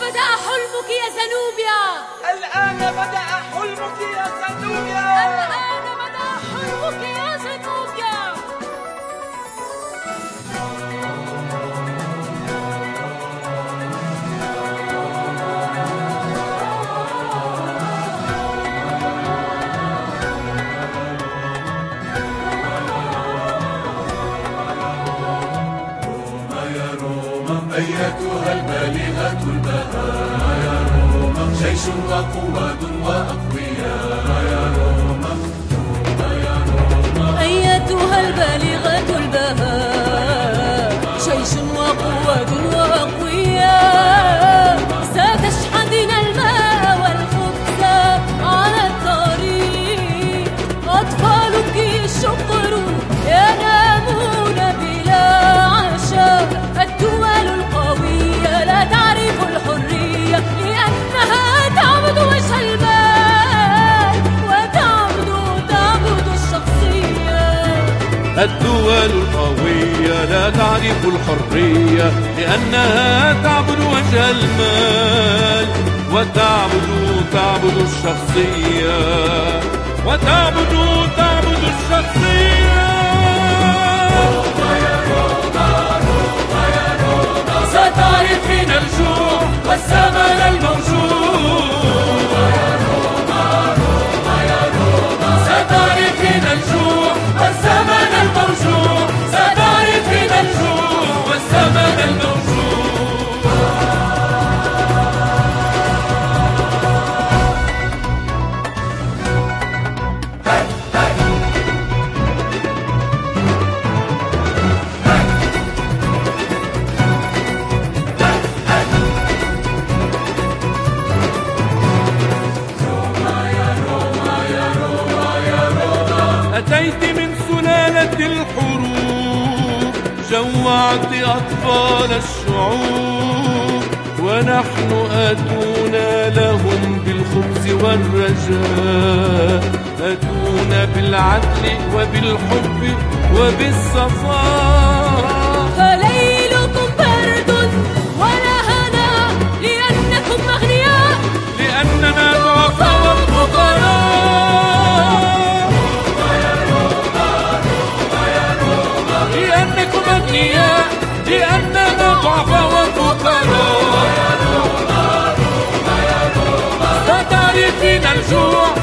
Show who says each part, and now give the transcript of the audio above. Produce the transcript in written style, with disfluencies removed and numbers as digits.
Speaker 1: بدأ حلمك يا زنوبيا.
Speaker 2: الآن بدأ حلمك يا زنوبيا.
Speaker 1: الآن بدأ حلمك يا زنوبيا.
Speaker 3: أيتها البالغة البهاء يا روما، جيش وقواد وأقوياء يا روما، يا روما.
Speaker 1: أيتها البالغة البهاء، جيش وقواد وأقوياء، ستشحذن الماء والخبز على الطريق. أطفالك شقر ينامون بلا عشاء. الدول القوية لا تعرف الحرية، لأنها تعبد وجه المال وتعبد الشخصية.
Speaker 4: الدول القوية لا تعرف الحرية، لأنها تعبد وجه المال وتعبد الشخصية، وتعبد الشخصية. ستعرفين الجوع والزمن الموجود. ستعرفين الجوع والزمن الموجود. ستعرفين الجوع والزمن الموجود. أتيت من سلالة الحروب، جوعت أطفال الشعوب، ونحن آتونا لهم بالخبز والرجاء. آتونا بالعدل وبالحب وبالصفاء.
Speaker 1: فليلكم برد ولا هنا، لأنكم أغنياء،
Speaker 4: لأننا ضعفاء وفقراء. لأنكم أغنياء، لأننا ضعفاء وفقراء. ستعرفين الجوع